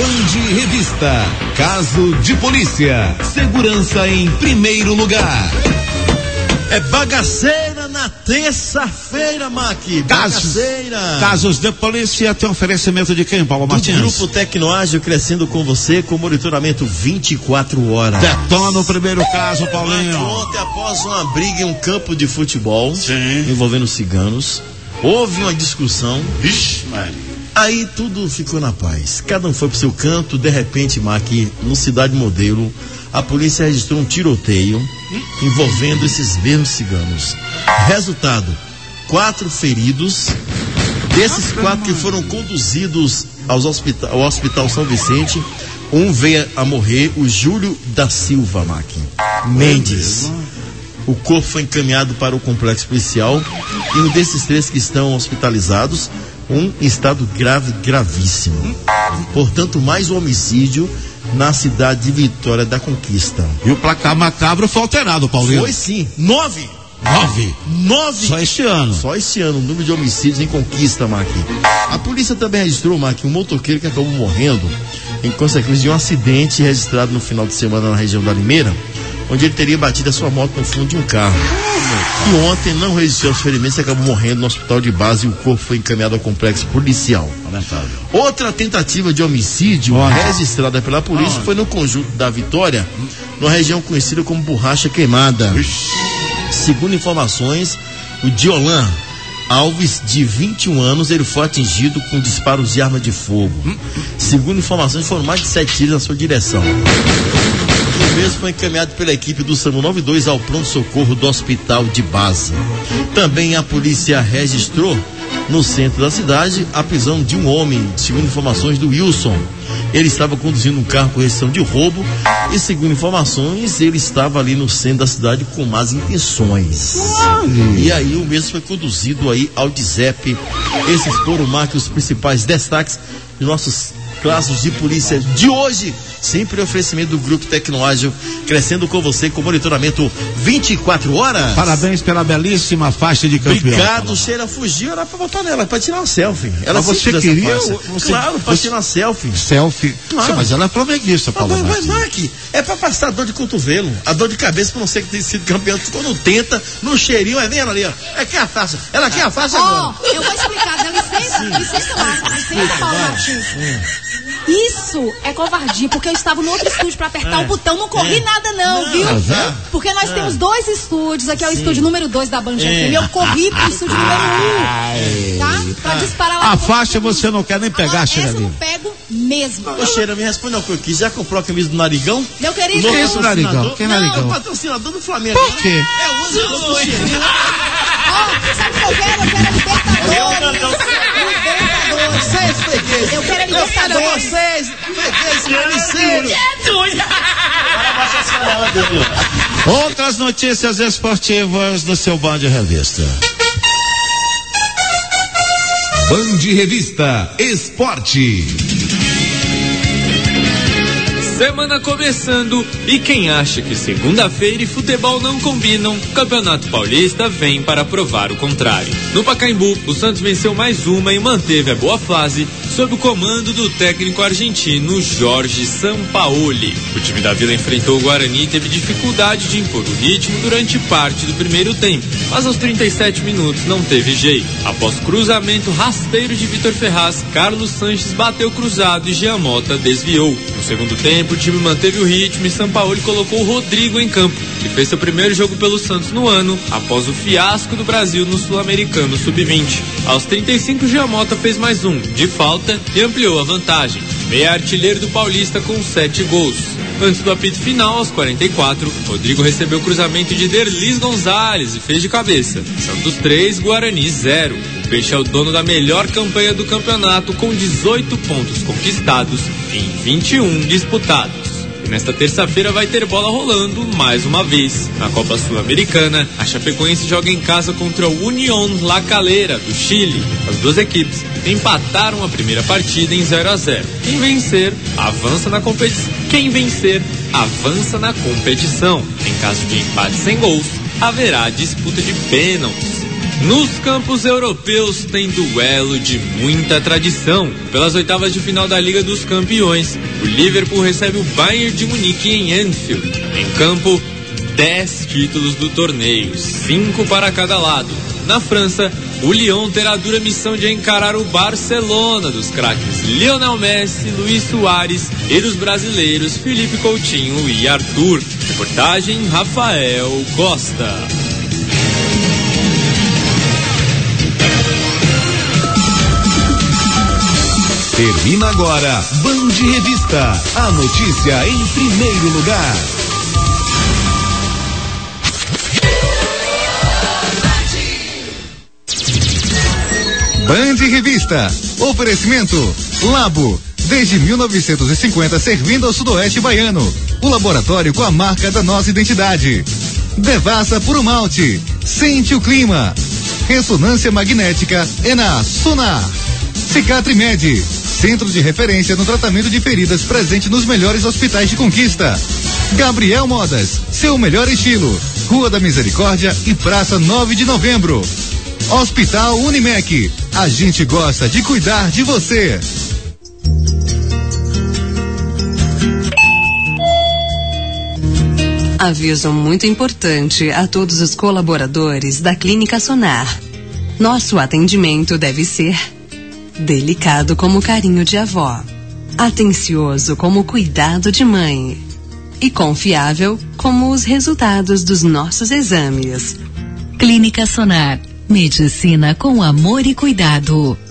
Band Revista. Caso de polícia. Segurança em primeiro lugar. É bagaceira na terça-feira, Mac. Bagaceira. Casos de polícia tem oferecimento de quem, Paulo Martins? Do Grupo Tecnoágil, crescendo com você, com monitoramento 24 horas. Detona o primeiro caso, Paulinho. Ontem, após uma briga em um campo de futebol, sim, envolvendo ciganos, houve uma discussão. Vixe, Maria. Aí tudo ficou na paz. Cada um foi pro seu canto. De repente, Mac, no Cidade Modelo, a polícia registrou um tiroteio envolvendo esses mesmos ciganos. Resultado, 4 feridos. Desses 4 que foram conduzidos ao Hospital São Vicente, um veio a morrer, o Júlio da Silva, Mac Mendes. O corpo foi encaminhado para o complexo policial e um desses 3 que estão hospitalizados, um em estado grave, gravíssimo. Portanto, mais um homicídio na cidade de Vitória da Conquista. E o placar macabro foi alterado, Paulinho. Foi sim. 9. Só este ano. Só este ano, o número de homicídios em Conquista, Mac. A polícia também registrou, Mac, um motoqueiro que acabou morrendo em consequência de um acidente registrado no final de semana na região da Limeira, onde ele teria batido a sua moto no fundo de um carro. E ontem não resistiu aos ferimentos e acabou morrendo no hospital de base e o corpo foi encaminhado ao complexo policial. Lamentável. Outra tentativa de homicídio registrada pela polícia foi no conjunto da Vitória, numa região conhecida como Borracha Queimada. Segundo informações, o Diolan Alves, de 21 anos, ele foi atingido com disparos de arma de fogo. Segundo informações, foram mais de 7 tiros na sua direção. O mesmo foi encaminhado pela equipe do SAMU 92 ao pronto-socorro do hospital de base. Também a polícia registrou no centro da cidade a prisão de um homem, segundo informações do Wilson. Ele estava conduzindo um carro com restrição de roubo e, segundo informações, ele estava ali no centro da cidade com más intenções. E aí o mesmo foi conduzido aí ao DIZEP. Esses foram, Mark, os principais destaques de nossos casos de polícia de hoje, sempre oferecimento do Grupo Tecnoágil, crescendo com você com monitoramento 24 horas. Parabéns pela belíssima faixa de campeão. Obrigado, Sheila. Fugiu, era pra botar nela, pra tirar uma selfie. Ela você queria? Claro, pra tirar uma selfie. Selfie? Claro. Sim, mas ela é flamenguista, Paulo. Mas, Mark, é pra passar a dor de cotovelo, a dor de cabeça pra não ser que tenha sido campeão. Quando tenta, no cheirinho, é vendo ali, ó. É que a faixa. Ela quer a faixa agora. Eu vou explicar, dá licença, Paulo Martins. Isso é covardia, porque eu estava no outro estúdio para apertar o botão, não corri nada não, viu? Porque nós temos 2 estúdios, aqui é o estúdio número 2 da Band FM, eu corri pro estúdio número 1, tá? Pra disparar lá. A faixa você não quer nem pegar, Sheila. Essa eu não pego mesmo. Ô, Sheila, me responde uma coisa aqui, já comprou a camisa do Narigão? Meu querido, que é esse Narigão? Quem é Narigão? Não, o patrocinador do Flamengo. Por quê? É o uso do cheirinho. sabe o que eu quero? Eu quero a Libertadores. Vocês fregueses. Eu quero a Libertadores. Vocês fregueses carniceiros. Outras notícias esportivas do seu Band Revista. Band Revista Esporte. Semana começando e quem acha que segunda-feira e futebol não combinam, o Campeonato Paulista vem para provar o contrário. No Pacaembu, o Santos venceu mais uma e manteve a boa fase sob o comando do técnico argentino Jorge Sampaoli. O time da Vila enfrentou o Guarani e teve dificuldade de impor o ritmo durante parte do primeiro tempo, mas aos 37 minutos não teve jeito. Após cruzamento rasteiro de Vitor Ferraz, Carlos Sanches bateu cruzado e Jean Mota desviou. No segundo tempo, o time manteve o ritmo e Sampaoli colocou o Rodrigo em campo, que fez seu primeiro jogo pelo Santos no ano, após o fiasco do Brasil no Sul-Americano Sub-20. Aos 35, Jean Mota fez mais um, de falta, e ampliou a vantagem. Meia artilheiro do Paulista com 7 gols. Antes do apito final, aos 44, Rodrigo recebeu o cruzamento de Derlis Gonzalez e fez de cabeça. Santos 3, Guarani 0. O Peixe é o dono da melhor campanha do campeonato, com 18 pontos conquistados em 21 disputados. E nesta terça-feira vai ter bola rolando mais uma vez. Na Copa Sul-Americana, a Chapecoense joga em casa contra o Unión La Calera, do Chile. As duas equipes empataram a primeira partida em 0-0. Quem vencer, avança na competição. Em caso de empate sem gols, haverá disputa de pênaltis. Nos campos europeus tem duelo de muita tradição. Pelas oitavas de final da Liga dos Campeões, o Liverpool recebe o Bayern de Munique em Anfield. Em campo, 10 títulos do torneio, 5 para cada lado. Na França, o Lyon terá a dura missão de encarar o Barcelona dos craques Lionel Messi, Luis Soares e dos brasileiros Felipe Coutinho e Arthur. Reportagem Rafael Costa. Termina agora Band Revista, a notícia em primeiro lugar. Band Revista, oferecimento Labo, desde 1950 servindo ao sudoeste baiano, o laboratório com a marca da nossa identidade. Devassa Puro Malte, sente o clima. Ressonância magnética é na Sonar. Cicatrimed, centro de referência no tratamento de feridas, presente nos melhores hospitais de Conquista. Gabriel Modas, seu melhor estilo. Rua da Misericórdia e Praça 9 de Novembro. Hospital Unimed, a gente gosta de cuidar de você. Aviso muito importante a todos os colaboradores da Clínica Sonar. Nosso atendimento deve ser delicado como carinho de avó, atencioso como cuidado de mãe e confiável como os resultados dos nossos exames. Clínica Sonar, medicina com amor e cuidado.